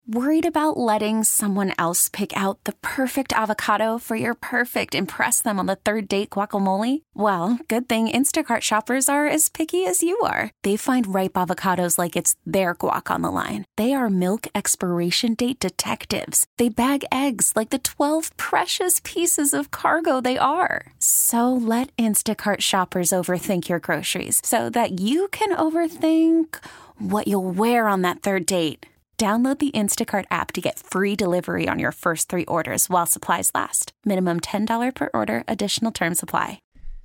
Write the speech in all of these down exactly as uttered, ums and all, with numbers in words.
Worried about letting someone else pick out the perfect avocado for your perfect impress them on the third date guacamole? Well, good thing Instacart shoppers are as picky as you are. They find ripe avocados like it's their guac on the line. They are milk expiration date detectives. They bag eggs like the twelve precious pieces of cargo they are. So let Instacart shoppers overthink your groceries so that you can overthink what you'll wear on that third date. Download the Instacart app to get free delivery on your first three orders while supplies last. Minimum ten dollars per order. Additional terms apply.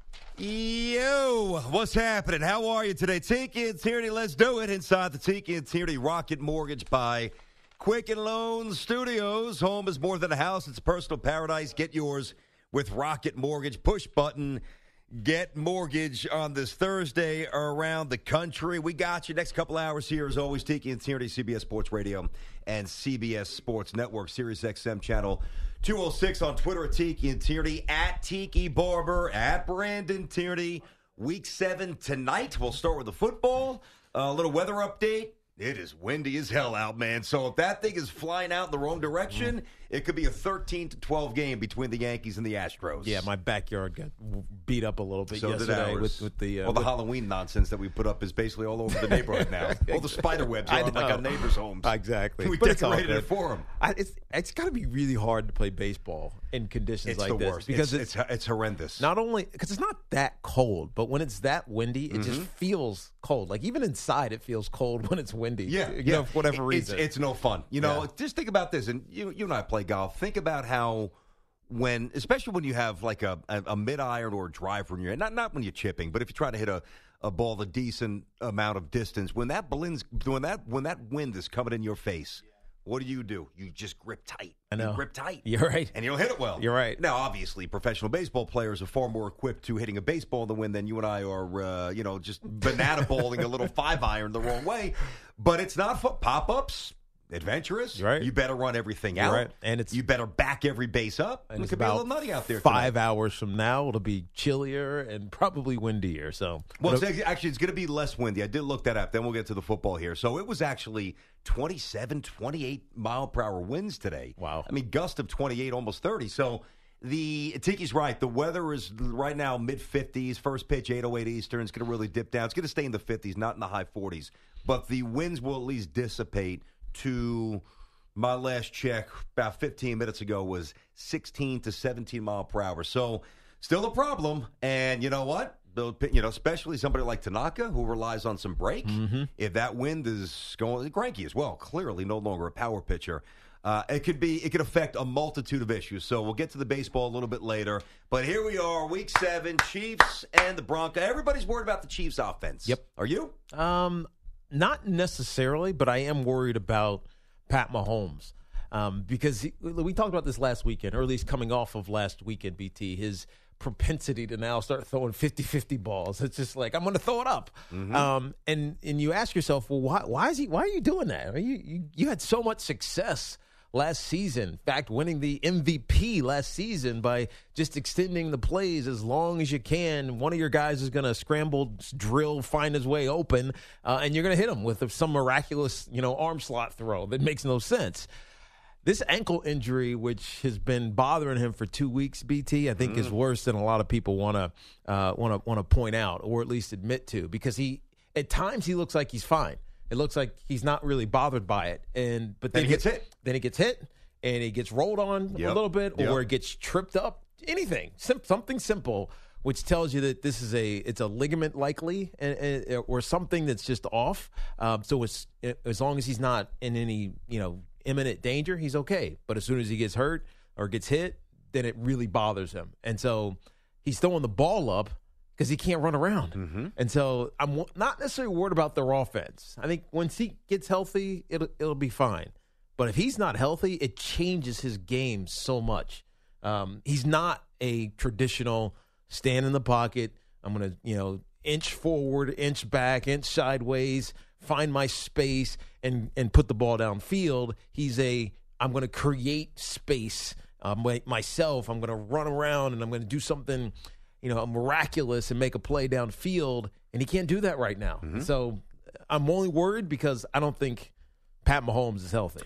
Yo, what's happening? How are you today? Tiki and Tierney, let's do it inside the Tiki and Tierney Rocket Mortgage by Quicken Loans Studios. Home is more than a house. It's a personal paradise. Get yours with Rocket Mortgage. Push button. Get mortgage on this Thursday around the country. We got you. Next couple hours here, as always, Tiki and Tierney, C B S Sports Radio and C B S Sports Network, Sirius X M Channel two oh six on Twitter at Tiki and Tierney, at Tiki Barber, at Brandon Tierney. Week seven tonight. We'll start with the football. A little weather update. It is windy as hell out, man. So if that thing is flying out in the wrong direction, mm. it could be a thirteen to twelve game between the Yankees and the Astros. Yeah, my backyard got beat up a little bit so yesterday with, with the... Uh, all the with... Halloween nonsense that we put up is basically all over the neighborhood now. All the spider webs are on like our neighbors' homes. Exactly. We but decorated it for them. I, it's it's got to be really hard to play baseball in conditions it's like the this. Worst. Because it's, it's, it's horrendous. Not only... Because it's not that cold, but when it's that windy, it mm-hmm. just feels cold. Like, even inside, it feels cold when it's windy. Yeah, you yeah. know, for whatever reason. It's, it's no fun. You know, yeah. just think about this. And you, you and I play golf. Think about how... When, especially when you have like a, a, a mid-iron or a driver in your hand, not not when you're chipping, but if you're trying to hit a, a ball a decent amount of distance, when that balloon's, when that when that wind is coming in your face, what do you do? You just grip tight. I know. You grip tight. You're right. And you'll hit it well. You're right. Now, obviously, professional baseball players are far more equipped to hitting a baseball in the wind than you and I are, uh, you know, just banana bowling a little five-iron the wrong way. But it's not fun. Pop-ups. Adventurous, right? You better run everything You're out, right. And it's you better back every base up. And it it's could be about a little nutty out there. Five tonight. hours from now, it'll be chillier and probably windier. So, well, it's actually, it's going to be less windy. I did look that up. Then we'll get to the football here. So it was actually twenty-seven, twenty-eight mile per hour winds today. Wow. I mean, gust of twenty-eight, almost thirty. So the Tiki's right. The weather is right now mid fifties. First pitch eight oh eight Eastern. It's going to really dip down. It's going to stay in the fifties, not in the high forties. But the winds will at least dissipate to. My last check about fifteen minutes ago was sixteen to seventeen mile per hour. So still a problem. And you know what? You know, especially somebody like Tanaka who relies on some break. Mm-hmm. If that wind is going, Greinke as well, clearly no longer a power pitcher. Uh, it could be, it could affect a multitude of issues. So we'll get to the baseball a little bit later. But here we are, week seven, Chiefs and the Broncos. Everybody's worried about the Chiefs offense. Yep. Are you? Um, not necessarily, but I am worried about Pat Mahomes, um, because he, we talked about this last weekend, or at least coming off of last weekend, B T, his propensity to now start throwing fifty-fifty balls. It's just like, I'm going to throw it up. Mm-hmm. Um, and and you ask yourself, well, why why is he? Why are you doing that? I mean, you, you, you had so much success last season. In fact, winning the M V P last season by just extending the plays as long as you can. One of your guys is going to scramble, drill, find his way open, uh, and you're going to hit him with some miraculous, you know, arm slot throw that makes no sense. This ankle injury, which has been bothering him for two weeks, B T, I think mm. is worse than a lot of people want to uh, want to want to point out, or at least admit to, because he at times he looks like he's fine. It looks like he's not really bothered by it, and but then he gets hit. Then he gets hit, and he gets rolled on yep. a little bit, yep. or gets tripped up. Anything, Sim- something simple, which tells you that this is a it's a ligament likely, and, and, or something that's just off. Um, so it's as long as he's not in any you know imminent danger, he's okay. But as soon as he gets hurt or gets hit, then it really bothers him, and so he's throwing the ball up because he can't run around. Mm-hmm. And so I'm not necessarily worried about their offense. I think once he gets healthy, it'll it'll be fine. But if he's not healthy, it changes his game so much. Um, he's not a traditional stand in the pocket. I'm going to, you know, inch forward, inch back, inch sideways, find my space, and and put the ball downfield. He's a, I'm going to create space uh, my, myself. I'm going to run around, and I'm going to do something, you know, miraculous and make a play downfield, and he can't do that right now. Mm-hmm. So I'm only worried because I don't think Pat Mahomes is healthy.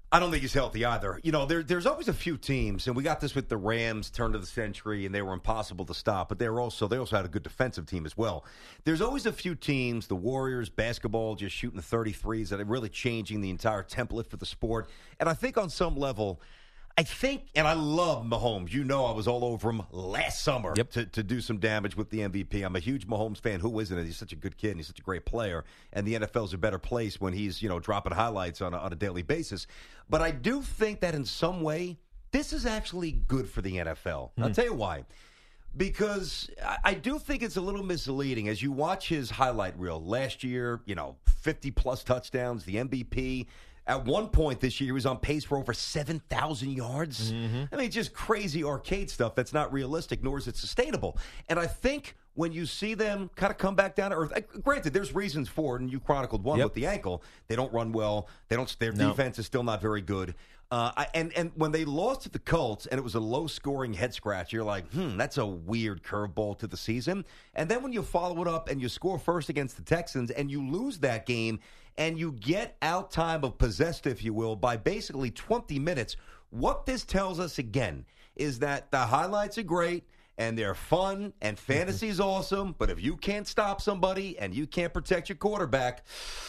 I don't think he's healthy either. You know, there, there's always a few teams, and we got this with the Rams, turn of the century, and they were impossible to stop. But they were also they also had a good defensive team as well. There's always a few teams, the Warriors, basketball, just shooting the thirty-threes that are really changing the entire template for the sport. And I think on some level, I think, and I love Mahomes. You know I was all over him last summer yep. to, to do some damage with the M V P. I'm a huge Mahomes fan. Who isn't it? He's such a good kid, and he's such a great player. And the N F L is a better place when he's, you know, dropping highlights on a, on a daily basis. But I do think that in some way, this is actually good for the N F L. Mm. I'll tell you why. Because I, I do think it's a little misleading. As you watch his highlight reel, last year, you know, fifty-plus touchdowns, the M V P. At one point this year, he was on pace for over seven thousand yards. Mm-hmm. I mean, just crazy arcade stuff that's not realistic, nor is it sustainable. And I think when you see them kind of come back down to earth, granted, there's reasons for it, and you chronicled one yep. with the ankle. They don't run well. They don't. Their no. defense is still not very good. Uh, I, and, and when they lost to the Colts, and it was a low-scoring head-scratch, you're like, hmm, that's a weird curveball to the season. And then when you follow it up and you score first against the Texans, and you lose that game, and you get out time of possessed, if you will, by basically twenty minutes, what this tells us again is that the highlights are great, and they're fun, and fantasy is awesome, but if you can't stop somebody and you can't protect your quarterback,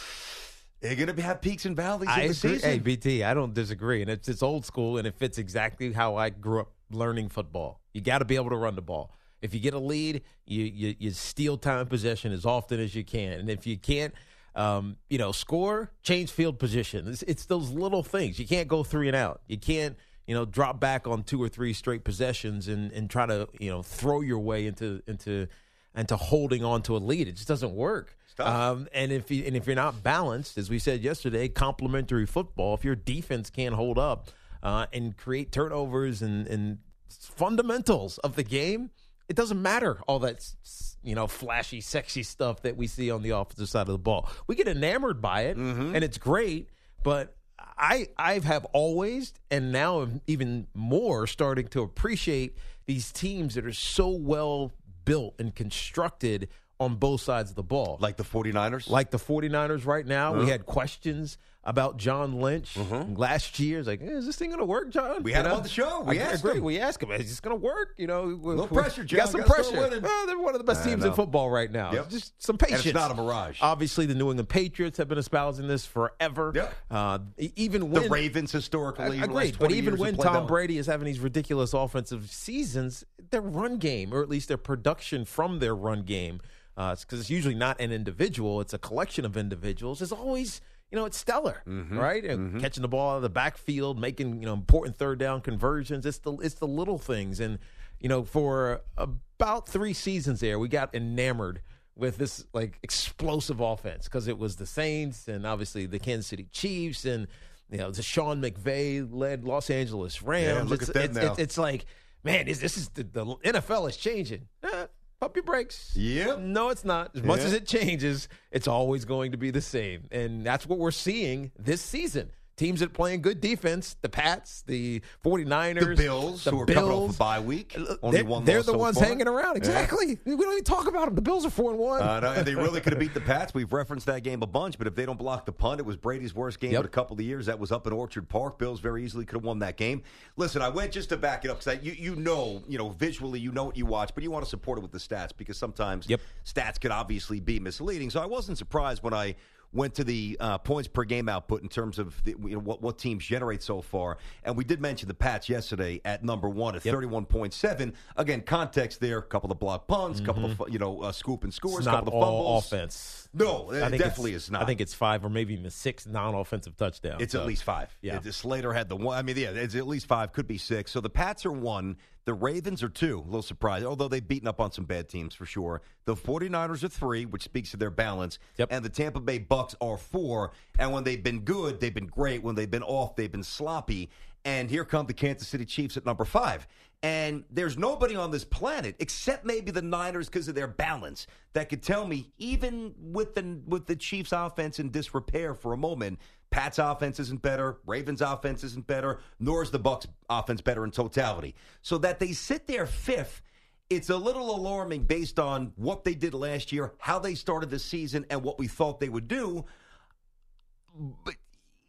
they're going to have peaks and valleys in I the agree. season. Hey, B T, I don't disagree. And it's, it's old school, and it fits exactly how I grew up learning football. You got to be able to run the ball. If you get a lead, you, you, you steal time possession as often as you can. And if you can't, um, you know, score, change field position. It's, it's those little things. You can't go three and out. You can't, you know, drop back on two or three straight possessions and, and try to, you know, throw your way into into into holding on to a lead. It just doesn't work. Um, and if you, and if you're not balanced, as we said yesterday, complementary football, if your defense can't hold up uh, and create turnovers and, and fundamentals of the game, it doesn't matter all that, you know, flashy, sexy stuff that we see on the offensive side of the ball. We get enamored by it, mm-hmm. and it's great, but I I have always, and now I'm even more starting to appreciate these teams that are so well built and constructed on both sides of the ball. Like the 49ers? Like the 49ers right now. Uh-huh. We had questions about John Lynch uh-huh. last year. It's like, hey, is this thing going to work, John? We had you him know? on the show. We I asked agree. him. We asked him, is this going to work? You know, no pressure, John. Got some Gotta pressure. Well, they're one of the best I teams know. in football right now. Yep. Just some patience. And it's not a mirage. Obviously, the New England Patriots have been espousing this forever. Yep. Uh, even when the Ravens historically. I, agreed, but even when Tom Brady is having these ridiculous offensive seasons, their run game, or at least their production from their run game, because uh, it's, it's usually not an individual, it's a collection of individuals, is always, you know, it's stellar, mm-hmm. right? Mm-hmm. Catching the ball out of the backfield, making, you know, important third down conversions. It's the it's the little things. And, you know, for about three seasons there, we got enamored with this, like, explosive offense because it was the Saints and obviously the Kansas City Chiefs and, you know, the Sean McVay-led Los Angeles Rams. Yeah, look it's, at that it's, now. It's, it's like, man, is this is the, the N F L is changing. Eh, Pump your brakes. Yep. No, it's not. As much yeah. as it changes, it's always going to be the same. And that's what we're seeing this season. Teams that are playing good defense, the Pats, the 49ers. The Bills, the who are Bills. coming off a bye week. Only they're one they're loss the so ones far. hanging around. Exactly. Yeah. We don't even talk about them. The Bills are four and one. Uh, no, and they really could have beat the Pats. We've referenced that game a bunch, but if they don't block the punt, it was Brady's worst game yep. in a couple of years. That was up in Orchard Park. Bills very easily could have won that game. Listen, I went just to back it up because you, you know, you know, visually, you know what you watch, but you want to support it with the stats because sometimes yep. stats could obviously be misleading. So I wasn't surprised when I went to the uh, points per game output in terms of the, you know, what, what teams generate so far. And we did mention the Pats yesterday at number one at yep. thirty-one point seven. Again, context there, a couple of block punts, a mm-hmm. couple of, you know, uh, scoop and scores, it's a couple not of fumbles. All offense. No, it I think definitely is not. I think it's five or maybe even six non-offensive touchdowns. It's so. at least five. Yeah. It, Slater had the one. I mean, yeah, it's at least five, could be six. So the Pats are one. The Ravens are two. A little surprised, although they've beaten up on some bad teams for sure. The 49ers are three, which speaks to their balance. Yep. And the Tampa Bay Bucks are four. And when they've been good, they've been great. When they've been off, they've been sloppy. And here come the Kansas City Chiefs at number five. And there's nobody on this planet, except maybe the Niners because of their balance, that could tell me, even with the with the Chiefs' offense in disrepair for a moment, Pat's offense isn't better, Ravens' offense isn't better, nor is the Bucks' offense better in totality. So that they sit there fifth, it's a little alarming based on what they did last year, how they started the season, and what we thought they would do. But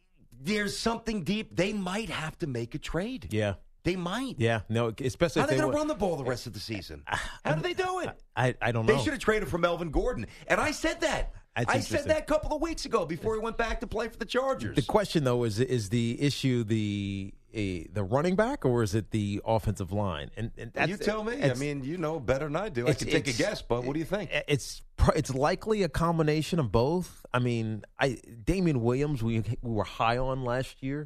there's something deep. They might have to make a trade. Yeah. They might. Yeah. No, especially How if are they they going to were, run the ball the rest of the season? How do they do it? I, I don't know. They should have traded for Melvin Gordon. And I said that. That's I said interesting. that a couple of weeks ago before he went back to play for the Chargers. The question, though, is is the issue the a, the running back or is it the offensive line? And, and that's, you tell me. I mean, you know better than I do. I can take a guess, but what do you think? It's it's likely a combination of both. I mean, I Damian Williams, we, we were high on last year.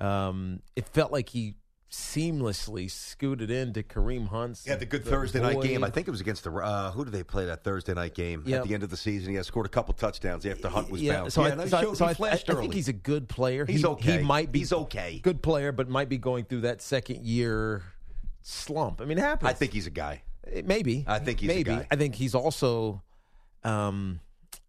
Um, it felt like he seamlessly scooted into Kareem Hunt's. Yeah, the good Thursday night game. I think it was against the uh, who did they play that Thursday night game Yep. at the end of the season? He had scored a couple touchdowns after Hunt was yeah, bounced. So yeah, I, no, he so, showed, so he I, flashed I early. think he's a good player. He's he, okay. He might be. He's okay. Good player, but might be going through that second year slump. I mean, it happens. I think he's a guy. It- maybe. I think he's a maybe. guy. I think he's also. Um,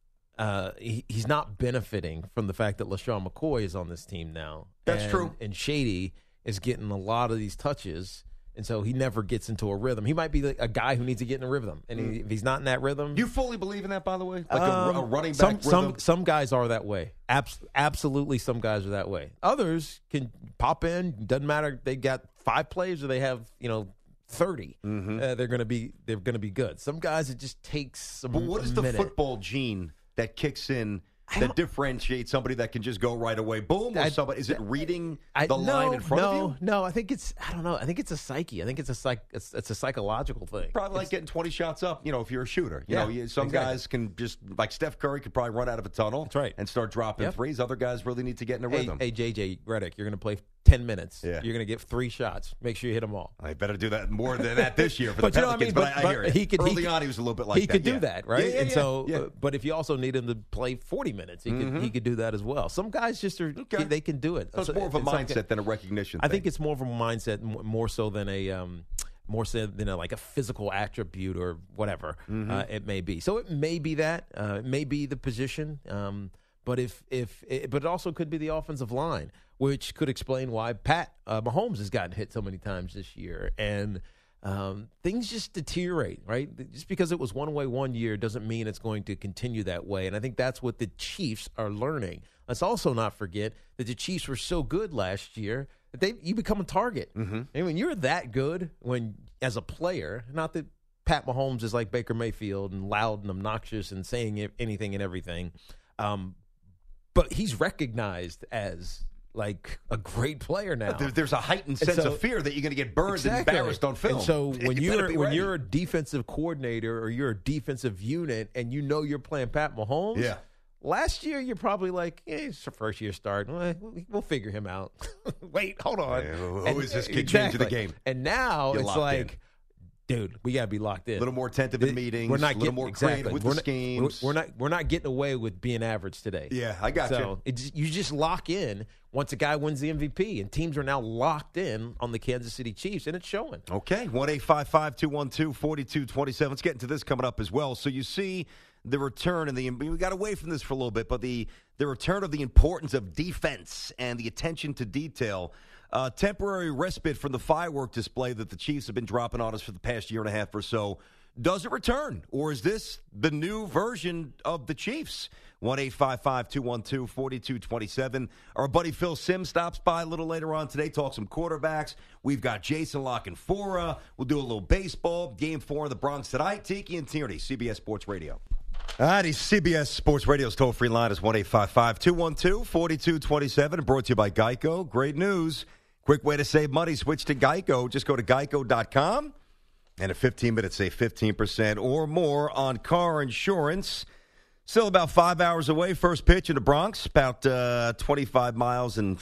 uh, he, he's not benefiting from the fact that LaShawn McCoy is on this team now. That's and, true. And Shady is getting a lot of these touches, and so he never gets into a rhythm. He might be like a guy who needs to get in a rhythm, and he, if he's not in that rhythm, You fully believe in that, by the way? Like um, a, a running some, back some rhythm? some guys are that way. Abs- absolutely, some guys are that way. Others can pop in. Doesn't matter. They got five plays or they have you know thirty. Mm-hmm. Uh, they're gonna be they're gonna be good. Some guys it just takes some. But what is a the minute. football gene that kicks in I that don't- differentiates somebody that can just go right away? Boom, or I- somebody is it reading I, the no, line in front no, of you? No, I think it's I don't know. I think it's a psyche. I think it's a psych. It's, it's a psychological thing. Probably like getting twenty shots up, you know, if you're a shooter. You Yeah, know, you, some exactly. guys can just, like Steph Curry could probably run out of a tunnel That's right. and start dropping Yep. threes. Other guys really need to get in a Hey, rhythm. hey, J J Redick, you're going to play ten minutes. Yeah. You're going to get three shots. Make sure you hit them all. I better do that more than that this year for But the you know what I Pelicans, mean? but, But- I, but I hear you. he could- he Early could- on, he was a little bit like he that. could yeah. do that, right? Yeah, yeah, and yeah, so, yeah. uh, but if you also need him to play forty minutes, he could he could do that as well. Some guys just are Okay. they can do it. So it's more of a in some mindset ca- than a recognition I thing. think it's more of a mindset, m- more so than a um, more so than a, like a physical attribute or whatever Mm-hmm. uh, it may be. So it may be that, uh, it may be the position, um, but if if it, but it also could be the offensive line, which could explain why Pat uh, Mahomes has gotten hit so many times this year, and um, things just deteriorate, right? Just because it was one way one year doesn't mean it's going to continue that way, and I think that's what the Chiefs are learning. Let's also not forget that the Chiefs were so good last year that they you become a target. Mm-hmm. And when you're that good, when as a player, not that Pat Mahomes is like Baker Mayfield and loud and obnoxious and saying anything and everything, um, but he's recognized as like a great player now. There, there's a heightened And sense so- of fear that you're going to get burned and Exactly. embarrassed on film. And so when You better you're be when ready. you're a defensive coordinator or you're a defensive unit and you know you're playing Pat Mahomes, Yeah. last year you're probably like, eh, it's a first year start. Eh, we'll figure him out. Wait, hold on. Yeah, who- who And- is this kid changing the game? And now You're it's locked like, dude, we got to be locked in. A little more attentive in meetings, We're not a little getting, more exactly. creative with we're the not, schemes. We're, we're not we're not getting away with being average today. Yeah, I got so you. it just, you just lock in once a guy wins the M V P, and teams are now locked in on the Kansas City Chiefs, and it's showing. Okay, one eight five five two one two four two two seven. Let's get into this coming up as well. So you see the return and the we got away from this for a little bit, but the the return of the importance of defense and the attention to detail. Uh, temporary respite from the firework display that the Chiefs have been dropping on us for the past year and a half or so. Does it return, or is this the new version of the Chiefs? one eight five five two one two four two two seven. Our buddy Phil Simms stops by a little later on today, talk some quarterbacks. We've got Jason La Canfora. We'll do a little baseball. Game four in the Bronx tonight. Tiki and Tierney, C B S Sports Radio. All righty, C B S Sports Radio's toll-free line is one eight five five two one two four two two seven. Brought to you by Geico. Great news. Quick way to save money. Switch to Geico. Just go to geico dot com. And in fifteen minutes, save fifteen percent or more on car insurance. Still about five hours away. First pitch in the Bronx, about uh, twenty-five miles and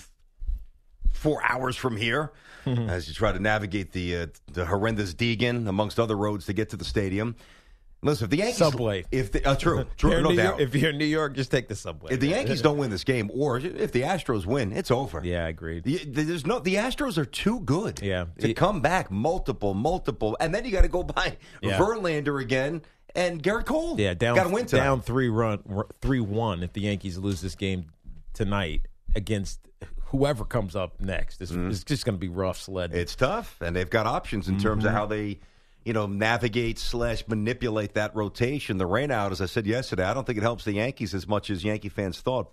four hours from here, mm-hmm. as you try to navigate the uh, the horrendous Deegan, amongst other roads, to get to the stadium. Listen, if the Yankees... Subway. If the, uh, true, true, If no New doubt. York, if you're in New York, just take the subway. If the Yankees don't win this game, or if the Astros win, it's over. Yeah, I agreed. The, there's no, the Astros are too good Yeah. to It- come back multiple, multiple. And then you got to go by Yeah. Verlander again and Garrett Cole. Yeah, down got to win tonight. down three run three one if the Yankees lose this game tonight against whoever comes up next. It's, Mm-hmm. it's just going to be rough sled. It's tough, and they've got options in terms Mm-hmm. of how they, you know, navigate slash manipulate that rotation. The rainout, as I said yesterday, I don't think it helps the Yankees as much as Yankee fans thought, but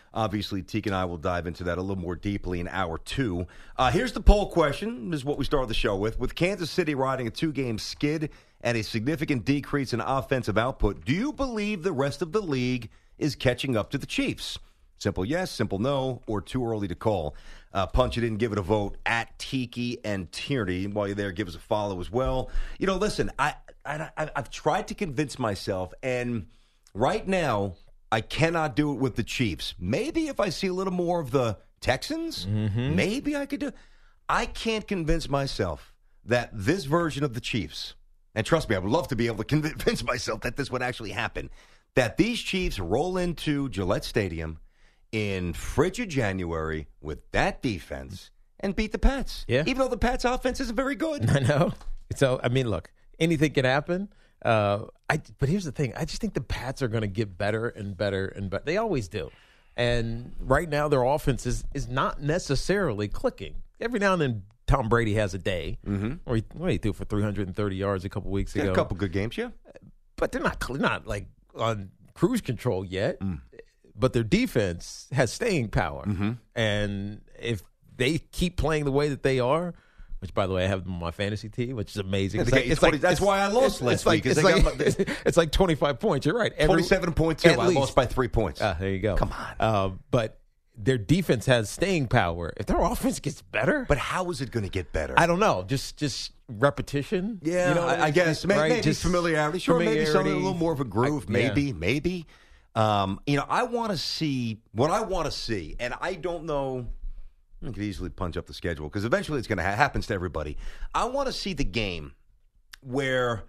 Obviously, Teak and I will dive into that a little more deeply in hour two. Uh, here's the poll question. This is what we started the show with. With Kansas City riding a two-game skid and a significant decrease in offensive output, do you believe the rest of the league is catching up to the Chiefs? Simple yes, simple no, or too early to call. Uh, punch it in, give it a vote at Tiki and Tierney. While you're there, give us a follow as well. You know, listen, I, I, I, I've tried to convince myself, and right now, I cannot do it with the Chiefs. Maybe if I see a little more of the Texans, mm-hmm. maybe I could do it. I can't convince myself that this version of the Chiefs, and trust me, I would love to be able to convince myself that this would actually happen, that these Chiefs roll into Gillette Stadium in frigid January with that defense and beat the Pats. Yeah. Even though the Pats' offense isn't very good. I know. So, I mean, look, anything can happen. Uh, I, but here's the thing. I just think the Pats are going to get better and better and better. They always do. And right now their offense is, is not necessarily clicking. Every now and then Tom Brady has a day. Mm-hmm. Or he, well, he threw for three hundred thirty yards a couple weeks ago. Yeah, a couple good games, yeah. But they're not, not like on cruise control yet. Mm. But their defense has staying power. Mm-hmm. And if they keep playing the way that they are, which, by the way, I have them on my fantasy team, which is amazing. It's like, like, it's twenty, like, that's it's, why I lost last it's like, week. It's like, my, it's like twenty-five points. You're right. Every, twenty-seven point two. I least. lost by three points. Uh, there you go. Come on. Uh, but their defense has staying power. If their offense gets better. But how is it going to get better? I don't know. Just just repetition. Yeah, you know, I, I guess. Maybe, right? maybe just familiarity. Sure, familiarity. maybe something a little more of a groove. I, maybe, yeah. maybe. Um, you know, I want to see what I want to see, and I don't know. I could easily punch up the schedule because eventually it's going to ha- happen to everybody. I want to see the game where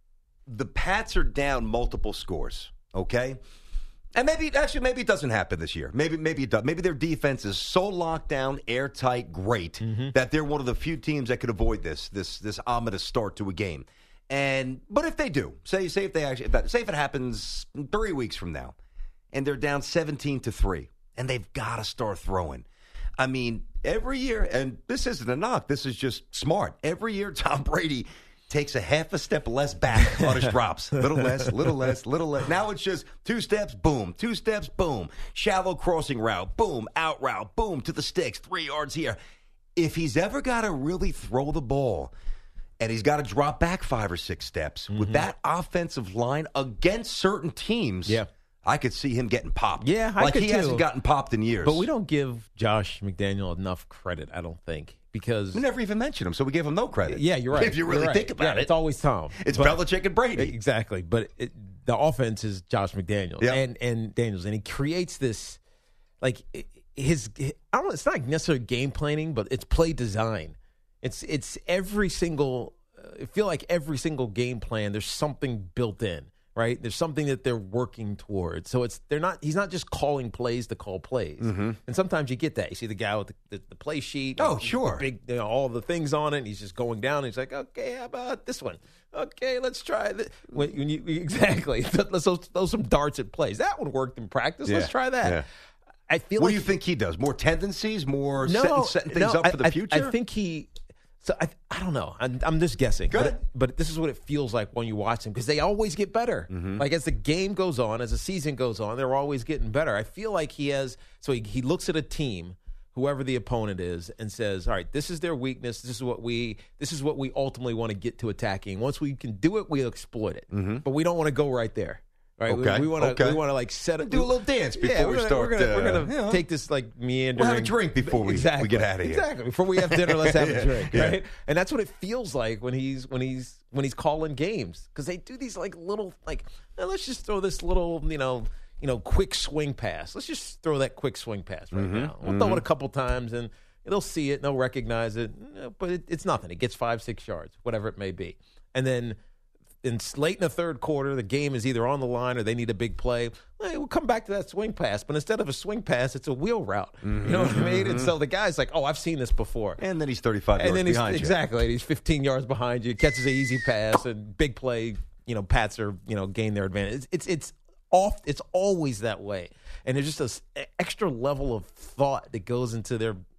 the Pats are down multiple scores. Okay, and maybe actually maybe it doesn't happen this year. Maybe maybe it does. Maybe their defense is so locked down, airtight, great mm-hmm. that they're one of the few teams that could avoid this this this ominous start to a game. And but if they do, say say if they actually if that, say if it happens three weeks from now, and they're down seventeen to three, and they've got to start throwing. I mean, every year, and this isn't a knock. This is just smart. Every year, Tom Brady takes a half a step less back on his drops, little less, little less, little less. Now it's just two steps, boom, two steps, boom, shallow crossing route, boom, out route, boom to the sticks, three yards here. If he's ever got to really throw the ball. And he's got to drop back five or six steps. Mm-hmm. With that offensive line against certain teams, yeah. I could see him getting popped. Yeah, I like could he too. hasn't gotten popped in years. But we don't give Josh McDaniel enough credit, I don't think, because we never even mentioned him, so we gave him no credit. Yeah, you're right. If you really right. think about yeah, it, it's always Tom. It's but, Belichick and Brady, exactly. But it, the offense is Josh McDaniels yeah. and and Daniels, and he creates this like his. I don't know. It's not necessarily game planning, but it's play design. It's it's every single. I feel like every single game plan, there's something built in, right? There's something that they're working towards. So it's they're not. He's not just calling plays to call plays. Mm-hmm. And sometimes you get that. You see the guy with the, the, the play sheet. Oh, and sure. The big, you know, all the things on it. And he's just going down. And he's like, okay, how about this one? Okay, let's try this. When, when you exactly, let's throw, throw some darts at plays. That one worked in practice. Yeah. Let's try that. Yeah. I feel. What like do you think he does? More tendencies? More no, setting, setting things no, up for the I, future? I think he. So I, I don't know. I'm, I'm just guessing. Good. But, but this is what it feels like when you watch them because they always get better. Mm-hmm. Like as the game goes on, as the season goes on, they're always getting better. I feel like he has. So he, he looks at a team, whoever the opponent is, and says, "All right, this is their weakness. This is what we. This is what we ultimately want to get to attacking. Once we can do it, we'll exploit it. Mm-hmm. But we don't want to go right there." Right, okay. we, we want to okay. we want to like set it. Do a little dance before yeah, we gonna, start. We're gonna, uh, we're gonna you know, take this like meandering. We'll have a drink before we, exactly. we get out of here. Exactly. Before we have dinner, let's have yeah, a drink, yeah. right? And that's what it feels like when he's when he's when he's calling games because they do these like little like eh, let's just throw this little you know you know quick swing pass. Let's just throw that quick swing pass right mm-hmm. now. We'll mm-hmm. throw it a couple times and they'll see it and they'll recognize it, but it, it's nothing. It gets five six yards, whatever it may be, and then. In late in the third quarter, the game is either on the line or they need a big play. Hey, we'll come back to that swing pass, but instead of a swing pass, it's a wheel route. Mm-hmm. You know what I mean? And so the guy's like, "Oh, I've seen this before." And then he's thirty-five and yards then he's, behind you. Exactly. He's fifteen yards behind you, catches an easy pass, and big play. You know, Pats are you know gain their advantage. It's it's, it's off. It's always that way, and there's just an extra level of thought that goes into their.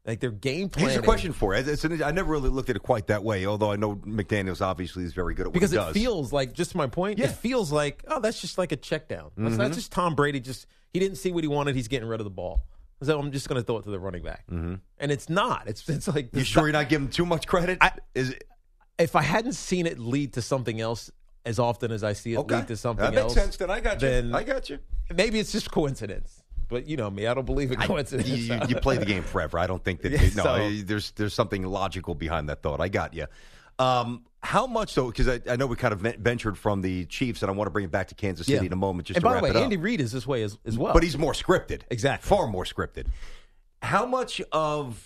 Like their game plan. Here's a question for you. It's an, I never really looked at it quite that way, although I know McDaniels obviously is very good at what because he it does. feels like, just to my point, Yeah. it feels like, oh, that's just like a check down. That's, Mm-hmm. that's just Tom Brady. Just he didn't see what he wanted. He's getting rid of the ball. So I'm just going to throw it to the running back. Mm-hmm. And it's not. It's it's like You this- sure you're not giving too much credit? I- is it, if I hadn't seen it lead to something else as often as I see it okay. lead to something that makes else, sense. Then I got you. then I got you. maybe it's just coincidence. But you know me, I don't believe in coincidence. You, you, you play the game forever. I don't think that Yeah, no. so- there's there's something logical behind that thought. I got you. Um, how much though? Because I, I know we kind of ventured from the Chiefs, and I want to bring it back to Kansas City Yeah. in a moment. Just and to by wrap the way, it up. Andy Reid is this way as, as well. But he's more scripted. Exactly. Far more scripted. How much of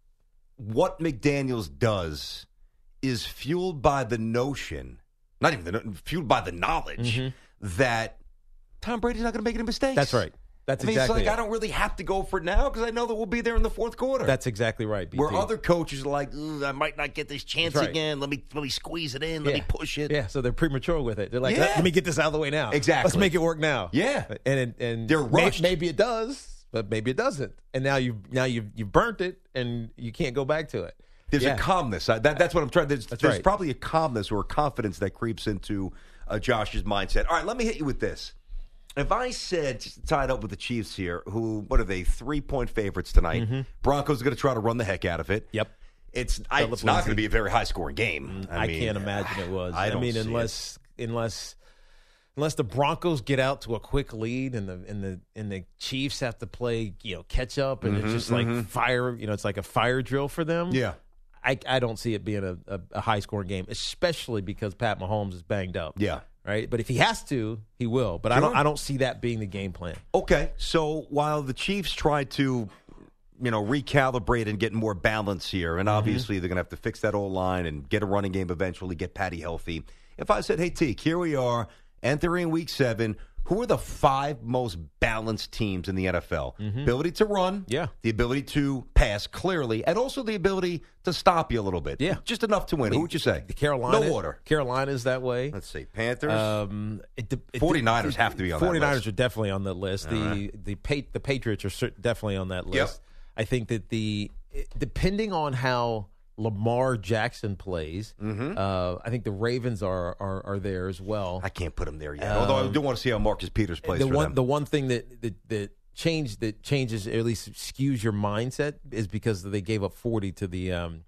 what McDaniels does is fueled by the notion, not even the fueled by the knowledge that Tom Brady's not going to make any mistakes? That's right. That's I mean, exactly it's like it. I don't really have to go for it now because I know that we'll be there in the fourth quarter. That's exactly right. B T. Where other coaches are like, "Ugh, I might not get this chance That's right. again. Let me let me squeeze it in. Let Yeah. me push it." Yeah, so they're premature with it. They're like, Yeah. let, let me get this out of the way now. Exactly. Let's make it work now. Yeah. And and They're may- rushed. maybe it does, but maybe it doesn't. And now you now you you burnt it, and you can't go back to it. There's Yeah. a calmness. I, that, that's what I'm trying. There's, That's there's right. probably a calmness or a confidence that creeps into uh, Josh's mindset. All right, let me hit you with this. If I said, just tied up with the Chiefs here, who, what are they, three-point favorites tonight? Mm-hmm. Broncos are going to try to run the heck out of it. Yep. It's, I, Phillip it's not Lindsay. going to be a very high-scoring game. I, mean, can't imagine it was. I, don't mean, see it. unless unless unless the Broncos get out to a quick lead and the and the and the Chiefs have to play, you know, catch up, and it's just like fire. You know, it's like a fire drill for them. Mm-hmm, Yeah. I, I don't see it being a, a, a high scoring game, especially because Pat Mahomes is banged up. Yeah. Right. But if he has to, he will. But I Sure. don't I don't see that being the game plan. Okay, so while the Chiefs try to, you know, recalibrate and get more balance here, and obviously they're going to have to fix that old line and get a running game eventually, get Patty healthy. If I said, hey, Teak, here we are, entering week seven, who are the five most balanced teams in the N F L? Ability to run, Yeah. the ability to pass clearly, and also the ability to stop you a little bit. Yeah. Just enough to win. Who would you say? The Carolina, No order. Carolina's that way. Let's see. Panthers. Um, it, de- it de- 49ers have to be on that 49ers list. are definitely on that list. The right. the pa- the Patriots are cer- definitely on that Yep. list. I think that the depending on how Lamar Jackson plays, uh, I think the Ravens are, are are there as well. I can't put them there yet. Although I do want to see how Marcus Peters plays the for one them. the one thing that that, that change that changes or at least skews your mindset is because they gave up forty to the um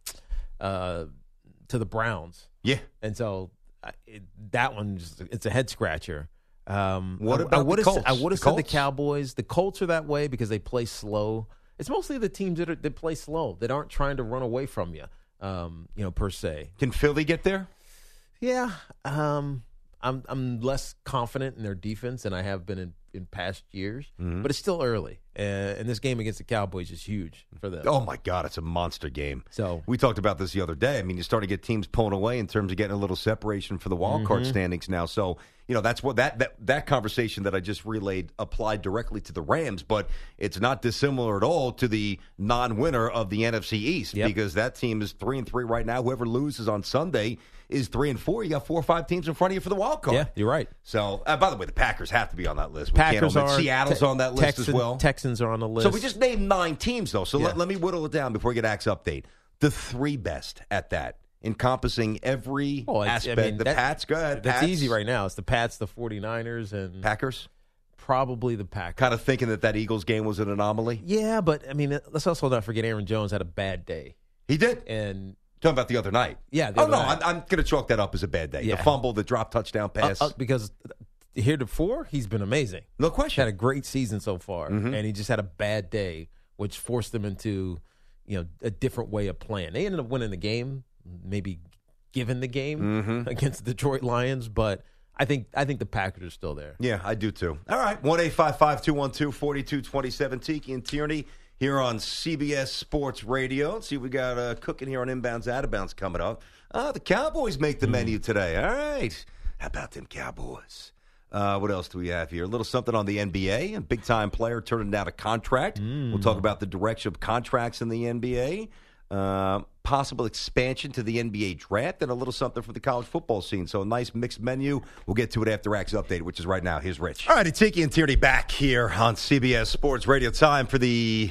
uh to the Browns, yeah. and so uh, it, that one just, it's a head scratcher. Um, What I, about I the would've Colts? said- I would have The said the Colts? Cowboys. The Colts are that way because they play slow. It's mostly the teams that are, that play slow that aren't trying to run away from you, um, you know, per se. Can Philly get there? Yeah, um, I'm I'm less confident in their defense than I have been in, in past years, Mm-hmm. but it's still early, uh, and this game against the Cowboys is huge for them. Oh, my God, it's a monster game. So- we talked about this the other day. I mean, you're starting to get teams pulling away in terms of getting a little separation for the wild card standings now. So, you know, that's what that, that that conversation that I just relayed applied directly to the Rams, but it's not dissimilar at all to the non-winner of the N F C East Yep. because that team is three and three right now. Whoever loses on Sunday is three and four. You got four or five teams in front of you for the wild card. Yeah, you're right. So, uh, by the way, the Packers have to be on that list. We can't Packers omit- are Seattle's Te- on that list Texan- as well. Texans are on the list. So we just named nine teams, though. So Yeah. let, let me whittle it down before we get Axe Update. The three best at that, encompassing every Oh, it's- aspect. I mean, the that- Pats, go ahead. That's Pats, easy right now. It's the Pats, the 49ers, and Packers, probably the Packers. kind of thinking that that Eagles game was an anomaly. Yeah, but I mean, let's also not forget Aaron Jones had a bad day, He did. and Talking about the other night. Yeah, the Oh, other no, night. I'm, I'm going to chalk that up as a bad day. Yeah. The fumble, the drop touchdown pass. uh, uh, because heretofore he's been amazing. no He's question. had a great season so far, Mm-hmm. and he just had a bad day, which forced him into, you know, a different way of playing. They ended up winning the game, maybe given the game Mm-hmm. against the Detroit Lions, but I think I think the Packers are still there. Yeah, I do too. All right. one eight five five, two one two, four two two seven. Tiki and Tierney here on C B S Sports Radio. Let's see, we got uh, cooking here on Inbounds, Out of Bounds coming up. Uh, the Cowboys make the menu today. All right. How about them Cowboys? Uh, what else do we have here? A little something on the N B A. A big-time player turning down a contract. We'll talk about the direction of contracts in the N B A. Uh, possible expansion to the N B A draft, and a little something for the college football scene. So a nice mixed menu. We'll get to it after Axe Update, which is right now. Here's Rich. All right, it's Tiki and Tierney back here on C B S Sports Radio. Time for the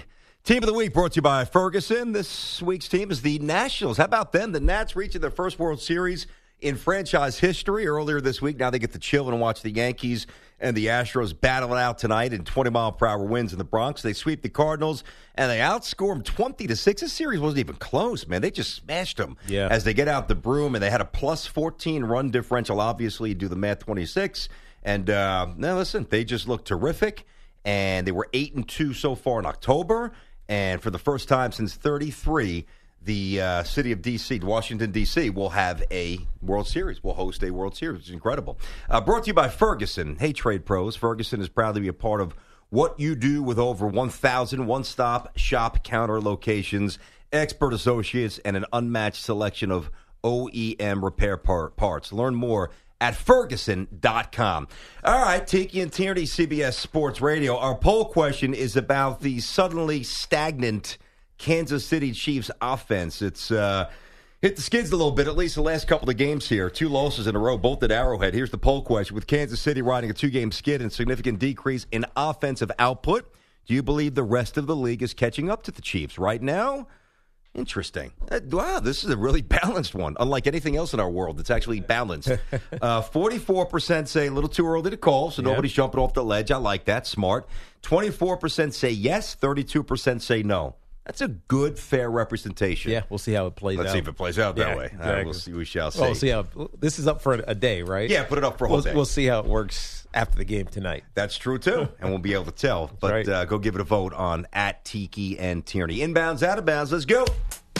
Team of the Week brought to you by Ferguson. This week's team is the Nationals. How about them? The Nats reaching their first World Series in franchise history earlier this week. Now they get to chill and watch the Yankees and the Astros battle it out tonight in twenty-mile-per-hour winds in the Bronx. They sweep the Cardinals, and they outscore them twenty to six. This series wasn't even close, man. They just smashed them yeah. as they get out the broom, and they had a plus fourteen run differential. Obviously, you do the math, twenty-six. And, uh, now listen, they just look terrific, and they were eight and two so far in October. And for the first time since thirty-three, the uh, city of D C, Washington, D C, will have a World Series. Will host a World Series, which is incredible. Uh, brought to you by Ferguson. Hey, trade pros. Ferguson is proud to be a part of what you do with over one thousand one-stop shop counter locations, expert associates, and an unmatched selection of O E M repair part, parts. Learn more at Ferguson dot com. All right, Tiki and Tierney, C B S Sports Radio. Our poll question is about the suddenly stagnant Kansas City Chiefs offense. It's uh, hit the skids a little bit, at least the last couple of games here. Two losses in a row, both at Arrowhead. Here's the poll question. With Kansas City riding a two-game skid and significant decrease in offensive output, do you believe the rest of the league is catching up to the Chiefs? Right now, interesting. Uh, wow, this is a really balanced one. Unlike anything else in our world, it's actually balanced. Uh, forty-four percent say a little too early to call, so nobody's yep. jumping off the ledge. I like that. Smart. twenty-four percent say yes. thirty-two percent say no. That's a good, fair representation. Yeah, we'll see how it plays Let's out. see if it plays out that yeah, way. Exactly. Uh, we'll see. We shall see. Well, we'll see how this is up for a day, right? Yeah, put it up for a whole we'll, day. We'll see how it works after the game tonight. That's true, too, and we'll be able to tell. But right. uh, go give it a vote on at Tiki and Tierney. Inbounds, out of bounds. Let's go.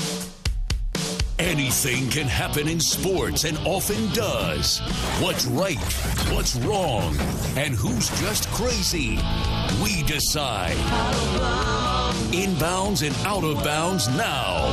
Anything can happen in sports and often does. What's right, what's wrong, and who's just crazy? We decide. Inbounds and out of bounds now.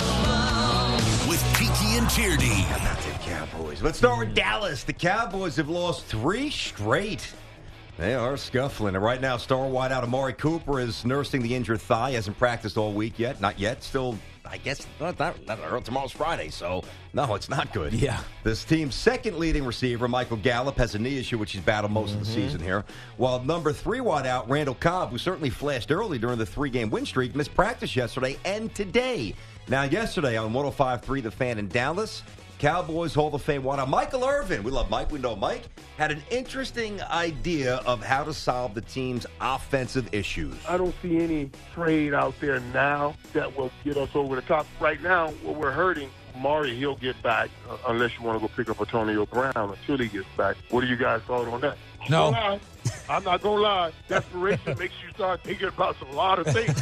With Tiki and Tierney. How about the Cowboys? Let's start with Dallas. The Cowboys have lost three straight. They are scuffling. And right now, star wideout Amari Cooper is nursing the injured thigh. Hasn't practiced all week yet. Not yet. Still, I guess, not, not, not, tomorrow's Friday, so no, it's not good. Yeah. This team's second leading receiver, Michael Gallup, has a knee issue, which he's battled most mm-hmm. of the season here. While number three wideout, Randall Cobb, who certainly flashed early during the three-game win streak, missed practice yesterday and today. Now, yesterday on one oh five point three The Fan in Dallas, Cowboys Hall of Fame wideout Michael Irvin, we love Mike, we know Mike, had an interesting idea of how to solve the team's offensive issues. I don't see any trade out there now that will get us over the top. Right now, what we're hurting, Mari, he'll get back, uh, unless you want to go pick up Antonio Brown until he gets back. What do you guys thought on that? No. Lie. I'm not going to lie. Desperation makes you start thinking about a lot of things.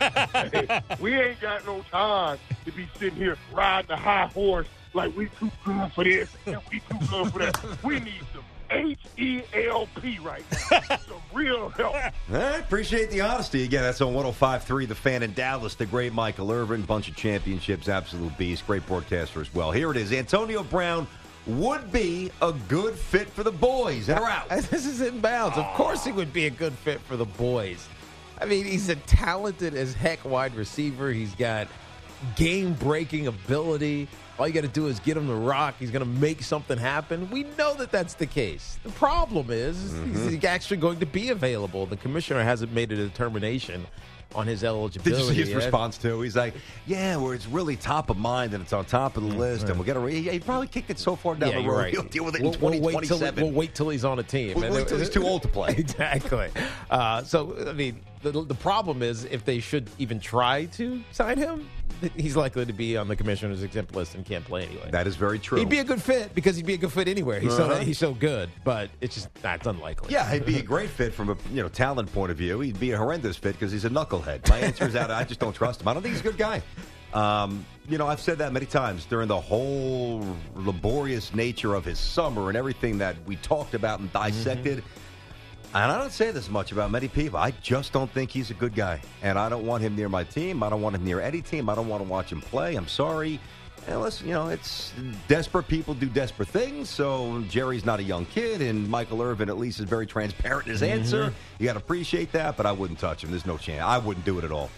Hey, we ain't got no time to be sitting here riding a high horse like we too good for this and we too good for that. We need some H E L P right now. Some real help. I appreciate the honesty. Again, that's on one oh five point three The Fan in Dallas. The great Michael Irvin, bunch of championships, absolute beast, great broadcaster as well. Here it is. Antonio Brown would be a good fit for the boys. And we're out. This is in bounds. Of course he would be a good fit for the boys. I mean, he's a talented as heck wide receiver. He's got game-breaking ability. All you got to do is get him the rock. He's going to make something happen. We know that that's the case. The problem is mm-hmm. he's actually going to be available. The commissioner hasn't made a determination on his eligibility. Did you see his yet. response, too? He's like, yeah, where it's really top of mind and it's on top of the list, right. and we'll get a re- he probably kicked it so far down yeah, the road. Right. He'll deal with it we'll, in twenty we'll twenty-seven. We'll wait till he's on a team. We'll wait till he's too old to play. Exactly. Uh, so, I mean, the, the problem is if they should even try to sign him, he's likely to be on the commissioner's exempt list and can't play anyway. That is very true. He'd be a good fit because he'd be a good fit anywhere. He's uh-huh. so he's so good, but it's just that's unlikely. Yeah, he'd be a great fit from a you know talent point of view. He'd be a horrendous fit because he's a knucklehead. My answer is out. I just don't trust him. I don't think he's a good guy. Um, you know, I've said that many times during the whole laborious nature of his summer and everything that we talked about and dissected. Mm-hmm. And I don't say this much about many people. I just don't think he's a good guy. And I don't want him near my team. I don't want him near any team. I don't want to watch him play. I'm sorry. And listen, you know, it's desperate people do desperate things. So Jerry's not a young kid, and Michael Irvin at least is very transparent in his answer. Mm-hmm. You got to appreciate that, but I wouldn't touch him. There's no chance. I wouldn't do it at all.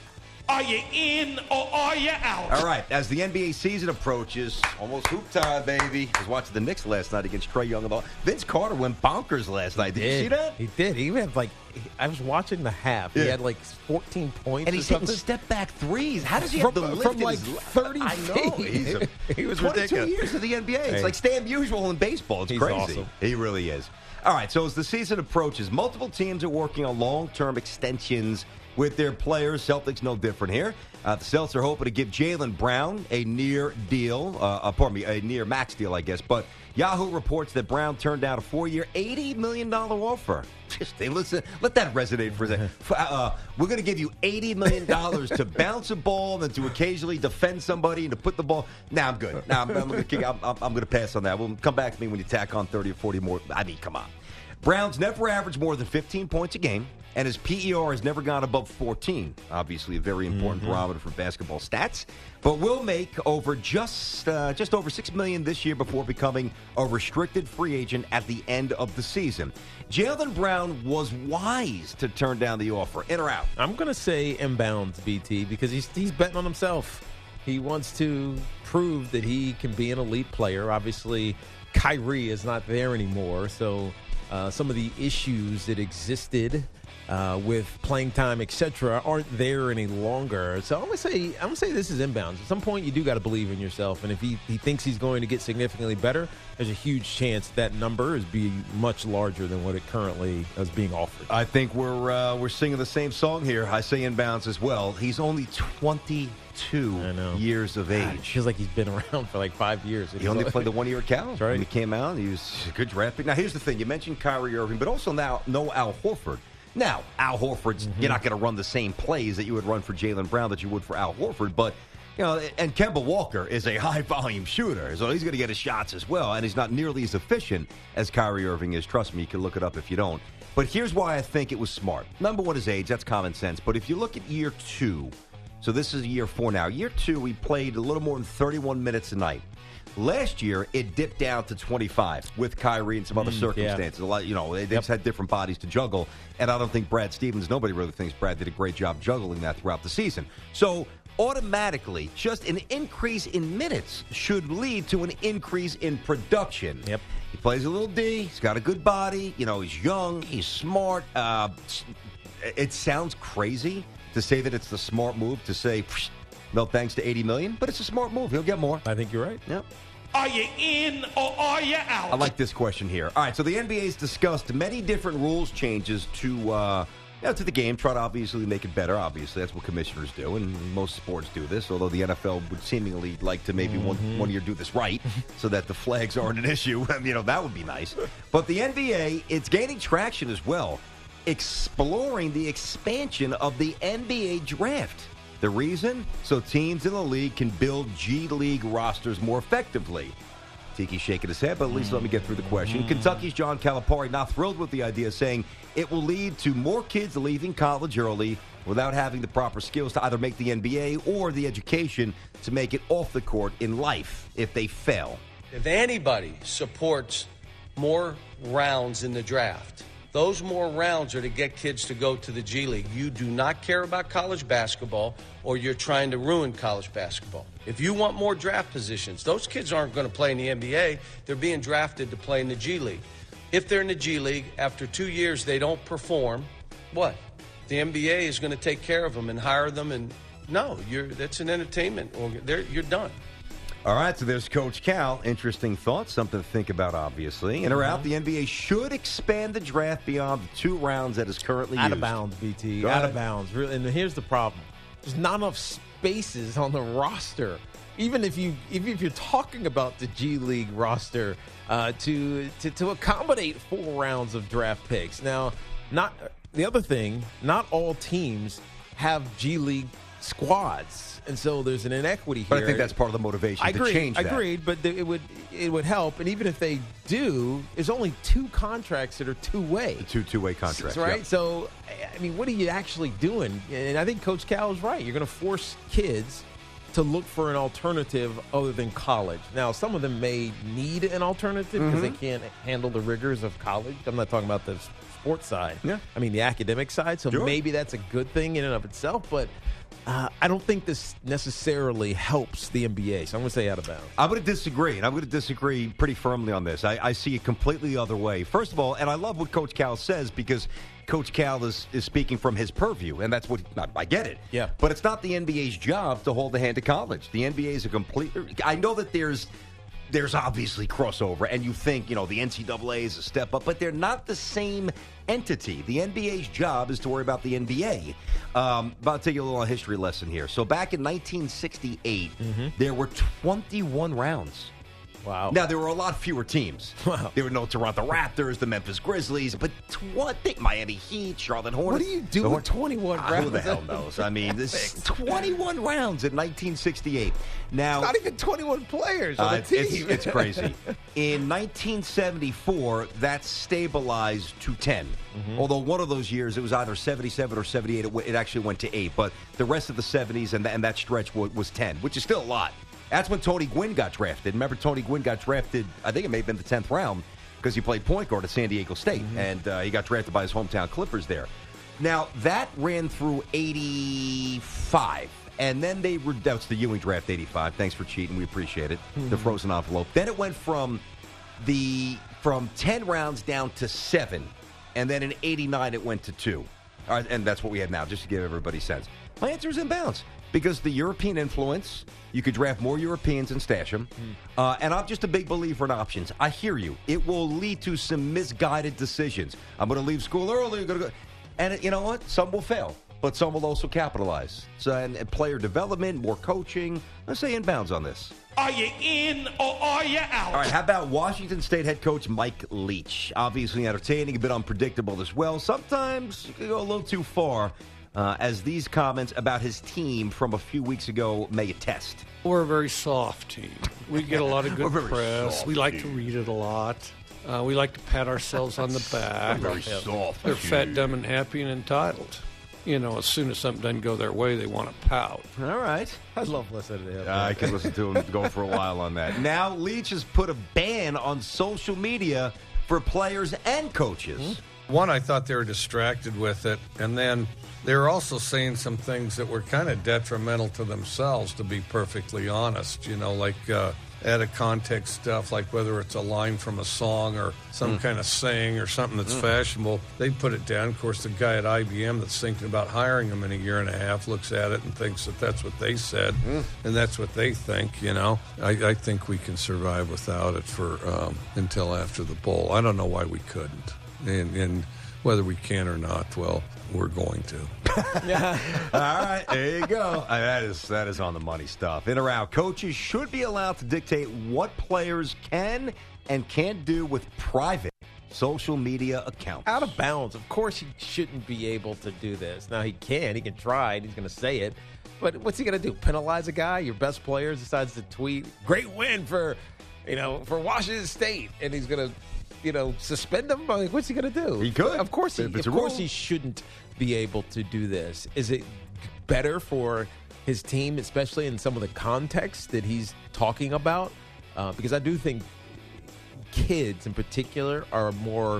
Are you in or are you out? All right, as the N B A season approaches, almost hoop time, baby. I was watching the Knicks last night against Trae Young. Vince Carter went bonkers last night. Did, Did. you see that? He did. He had like, I was watching the half. Yeah. He had like fourteen points. And or he's hitting something. step back threes. How does he From- have the lift from in like his thirty I know. feet. He's a, He was twenty-two ridiculous. years in the N B A. It's Hey. like Stan Musial in baseball. It's He's crazy. awesome. He really is. All right, so as the season approaches, multiple teams are working on long-term extensions with their players. Celtics no different here. Uh, the Celtics are hoping to give Jaylen Brown a near deal, uh, uh, pardon me, a near max deal, I guess. But Yahoo reports that Brown turned down a four-year, eighty million dollars offer. Just hey, listen, let that resonate for a second. Uh, we're going to give you eighty million dollars to bounce a ball and to occasionally defend somebody and to put the ball. Nah, I'm good. Nah, I'm, I'm going to I'm, I'm going to pass on that. We'll come back to me when you tack on thirty or forty more. I mean, come on. Brown's never averaged more than fifteen points a game, and his P E R has never gone above fourteen. Obviously, a very important mm-hmm. barometer for basketball stats. But will make over just uh, just over six million dollars this year before becoming a restricted free agent at the end of the season. Jaylen Brown was wise to turn down the offer. In or out? I'm going to say inbounds, B T, because he's he's betting on himself. He wants to prove that he can be an elite player. Obviously, Kyrie is not there anymore, so uh, some of the issues that existed uh, with playing time, et cetera, aren't there any longer. So I'm gonna say I'm gonna say this is inbounds. At some point, you do got to believe in yourself, and if he, he thinks he's going to get significantly better, there's a huge chance that number is be much larger than what it currently is being offered. I think we're uh, we're singing the same song here. I say inbounds as well. He's only twenty-two years of age. God, it feels like he's been around for like five years. He only played the one year at Cal. That's right. When he came out, he was a good draft pick. Now, here's the thing. You mentioned Kyrie Irving, but also now no Al Horford. Now, Al Horford's, mm-hmm. you're not going to run the same plays that you would run for Jaylen Brown that you would for Al Horford, but, you know, and Kemba Walker is a high-volume shooter, so he's going to get his shots as well, and he's not nearly as efficient as Kyrie Irving is. Trust me, you can look it up if you don't. But here's why I think it was smart. Number one is age. That's common sense. But if you look at year two, so this is year four now. Year two, he played a little more than thirty-one minutes a night. Last year, it dipped down to twenty-five with Kyrie and some other mm, circumstances. Yeah. A lot, you know, they, they yep. just had different bodies to juggle, and I don't think Brad Stevens, nobody really thinks Brad did a great job juggling that throughout the season. So automatically, just an increase in minutes should lead to an increase in production. Yep. He plays a little D. He's got a good body. You know, he's young. He's smart. Uh, it sounds crazy to say that it's the smart move to say, no thanks to eighty million dollars, but it's a smart move. He'll get more. I think you're right. Yep. Are you in or are you out? I like this question here. All right, so the N B A has discussed many different rules changes to uh, you know, to the game, try to obviously make it better. Obviously, that's what commissioners do, and most sports do this, although the N F L would seemingly like to maybe mm-hmm. one, one year do this right so that the flags aren't an issue. You know, that would be nice. But the N B A, it's gaining traction as well, exploring the expansion of the N B A draft. The reason? So teams in the league can build G League rosters more effectively. Tiki's shaking his head, but at least let me get through the question. Kentucky's John Calipari not thrilled with the idea, saying it will lead to more kids leaving college early without having the proper skills to either make the N B A or the education to make it off the court in life if they fail. If anybody supports more rounds in the draft, those more rounds are to get kids to go to the G League. You do not care about college basketball, or you're trying to ruin college basketball. If you want more draft positions, those kids aren't going to play in the N B A. They're being drafted to play in the G League. If they're in the G League, after two years they don't perform, what? The N B A is going to take care of them and hire them, and no, you're that's an entertainment. You're done. All right, so there's Coach Cal. Interesting thoughts, something to think about, obviously. In or out, the N B A should expand the draft beyond the two rounds that is currently out used. Out of bounds, B T. Go out ahead. of bounds. Really, and here's the problem. There's not enough spaces on the roster. Even if you, even if you're talking about the G League roster, uh, to, to to accommodate four rounds of draft picks. Now, not the other thing. Not all teams have G League squads, and so there's an inequity here. But I think that's part of the motivation I to agree, change that. Agreed, but it would it would help. And even if they do, there's only two contracts that are two-way. The two two-way contracts, right? yep. So, I mean, what are you actually doing? And I think Coach Cal is right. You're going to force kids to look for an alternative other than college. Now, some of them may need an alternative because Mm-hmm. they can't handle the rigors of college. I'm not talking about the sports side. Yeah. I mean, the academic side. So Sure. maybe that's a good thing in and of itself. But uh, I don't think this necessarily helps the N B A. So I'm going to say out of bounds. I'm going to disagree, and I'm going to disagree pretty firmly on this. I, I see it completely the other way. First of all, and I love what Coach Cal says because Coach Cal is, is speaking from his purview, and that's what I, I get it. Yeah. But it's not the N B A's job to hold the hand of college. The N B A is a complete. I know that there's there's obviously crossover, and you think you know the N C double A is a step up, but they're not the same entity. The N B A's job is to worry about the N B A. Um, but I'll take you a little history lesson here. So back in nineteen sixty-eight, there were twenty-one rounds. Wow. Now, there were a lot fewer teams. Wow. There were no Toronto Raptors, the Memphis Grizzlies, but what? Think Miami Heat, Charlotte Hornets. What do you do The with Hor- twenty-one Ah, rounds? Who the hell knows? I mean, this twenty-one rounds in nineteen sixty-eight. Now, Not even twenty-one players on uh, the team. it's, it's crazy. In nineteen seventy-four, that stabilized to ten. Mm-hmm. Although one of those years, it was either seventy-seven or seventy-eight. It, w- it actually went to eight. But the rest of the seventies and, th- and that stretch w- was ten, which is still a lot. That's when Tony Gwynn got drafted. Remember, Tony Gwynn got drafted, I think it may have been the tenth round, because he played point guard at San Diego State, Mm-hmm. and uh, he got drafted by his hometown Clippers there. Now, that ran through eighty-five, and then they were, that's the Ewing draft, eighty-five. Thanks for cheating. We appreciate it. Mm-hmm. The frozen envelope. Then it went from the from ten rounds down to seven, and then in eighty-nine it went to two. All right, and that's what we have now, just to give everybody a sense. My answer is inbounds. Because the European influence, you could draft more Europeans and stash them. Uh, and I'm just a big believer in options. I hear you. It will lead to some misguided decisions. I'm going to leave school early. I'm gonna go. And you know what? Some will fail, but some will also capitalize. So, and, and player development, more coaching. Let's say inbounds on this. Are you in or are you out? All right, how about Washington State head coach Mike Leach? Obviously entertaining, a bit unpredictable as well. Sometimes you can go a little too far. Uh, as these comments about his team from a few weeks ago may attest. We're a very soft team. We get a lot of good We're very press. soft We like team. to read it a lot. Uh, we like to pat ourselves on the back. Very soft. They're fat, dumb, and happy and entitled. You know, as soon as something doesn't go their way, they want to pout. All right. I love listening to him. Uh, I can listen to him go for a while on that. Now, Leach has put a ban on social media for players and coaches. One, I thought they were distracted with it, and then they were also saying some things that were kind of detrimental to themselves, to be perfectly honest. You know, like uh, out of context stuff, like whether it's a line from a song or some Mm. kind of saying or something that's Mm. fashionable. They put it down. Of course, the guy at I B M that's thinking about hiring them in a year and a half looks at it and thinks that that's what they said, Mm. and that's what they think. You know, I, I think we can survive without it for um, until after the bowl. I don't know why we couldn't. And, and whether we can or not, well, we're going to. All right, there you go. Uh, that is that is on the money stuff. In or out, coaches should be allowed to dictate what players can and can't do with private social media accounts. Out of bounds. Of course, he shouldn't be able to do this. Now, he can. He can try, and he's going to say it. But what's he going to do? Penalize a guy? Your best player decides to tweet, great win for, you know, for Washington State, and he's going to, you know, suspend him? Like, what's he going to do? He could. Of course he, If it's of a course rule. he shouldn't be able to do this. Is it better for his team, especially in some of the context that he's talking about? Uh, because I do think kids in particular are more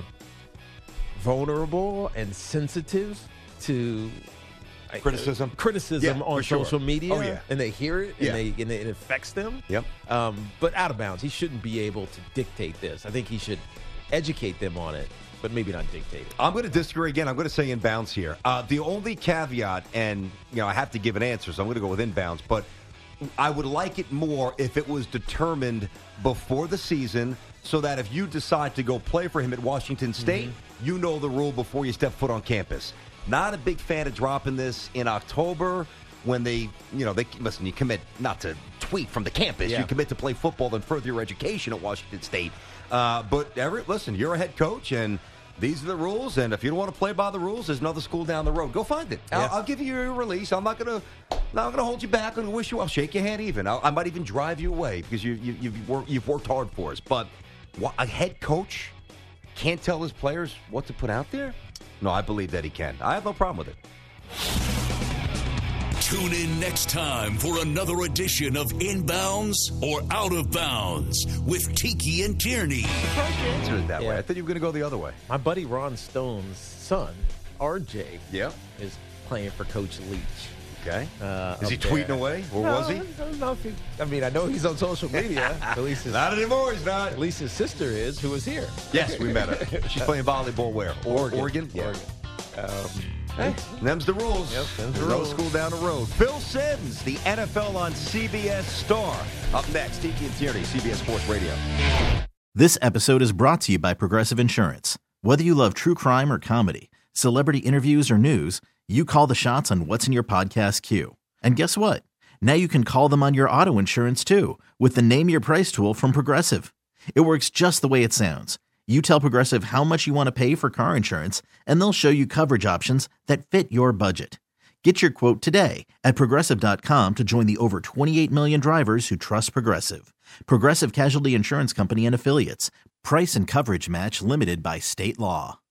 vulnerable and sensitive to uh, Criticism? criticism Yeah, on for sure. social media. Oh, yeah. And they hear it, and, Yeah. they, and it affects them. Yep. Um, but out of bounds, he shouldn't be able to dictate this. I think he should educate them on it, but maybe not dictate it. I'm going to disagree again. I'm going to say inbounds here. Uh, the only caveat, and you know, I have to give an answer, so I'm going to go with inbounds. But I would like it more if it was determined before the season, so that if you decide to go play for him at Washington State, mm-hmm. you know the rule before you step foot on campus. Not a big fan of dropping this in October when they, you know, they listen. You commit not to tweet from the campus. Yeah. You commit to play football and further your education at Washington State. Uh, but Everett, listen, you're a head coach, and these are the rules. And if you don't want to play by the rules, there's another school down the road. Go find it. Yeah. I'll, I'll give you your release. I'm not gonna, not gonna hold you back. I'm gonna wish you. I'll shake your hand even. I'll, I might even drive you away because you, you you've worked you've worked hard for us. But what, a head coach can't tell his players what to put out there? No, I believe that he can. I have no problem with it. Tune in next time for another edition of Inbounds or Out of Bounds with Tiki and Tierney. Answer it that Yeah. way. I thought you were going to go the other way. My buddy Ron Stone's son, R J, Yeah. is playing for Coach Leach. Okay. Uh, Is he up there. tweeting away, or No, was he? I don't know if he? I mean, I know he's on social media. At least his, Not anymore. He's not. at least his sister is, who was here. Yes, we met her. She's playing volleyball where? Or- Oregon. Yeah. Oregon. Um, Hey, them's the rules. Yep, them's the There's no rules. school down the road. Phil Simms, the N F L on C B S Star. Up next, Tiki and Tierney, C B S Sports Radio. This episode is brought to you by Progressive Insurance. Whether you love true crime or comedy, celebrity interviews or news, you call the shots on what's in your podcast queue. And guess what? Now you can call them on your auto insurance too with the Name Your Price tool from Progressive. It works just the way it sounds. You tell Progressive how much you want to pay for car insurance, and they'll show you coverage options that fit your budget. Get your quote today at Progressive dot com to join the over twenty-eight million drivers who trust Progressive. Progressive Casualty Insurance Company and Affiliates. Price and coverage match limited by state law.